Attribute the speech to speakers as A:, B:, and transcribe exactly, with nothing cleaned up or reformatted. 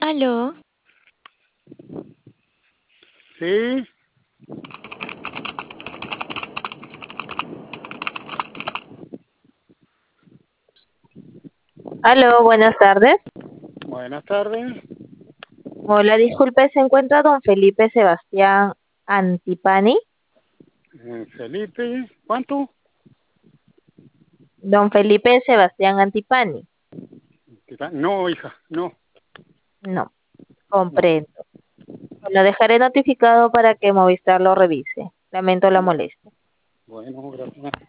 A: Aló,
B: Sí,
A: aló, buenas tardes.
B: buenas tardes.
A: Hola, disculpe, ¿se encuentra don Felipe Sebastián Antipani?
B: Eh, Felipe, ¿cuánto?
A: Don Felipe Sebastián Antipani.
B: No, hija, no,
A: No,
B: no.
A: comprendo. Lo dejaré notificado para que Movistar lo revise. Lamento la
B: Bu-
A: molestia.
B: Bueno, gracias.